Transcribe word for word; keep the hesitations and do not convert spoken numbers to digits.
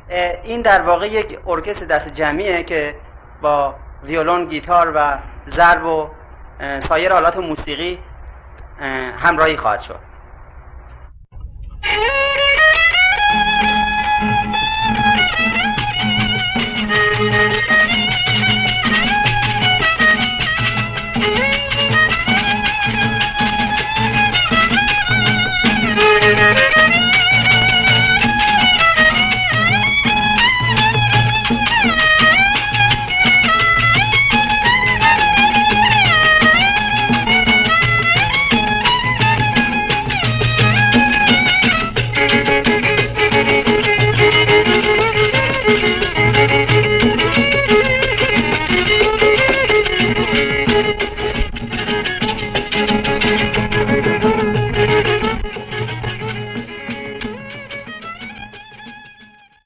این در واقع یک ارکستر دست جمعیه که با ویولون، گیتار و ضرب و سایر آلات موسیقی همراهی خواهد شد.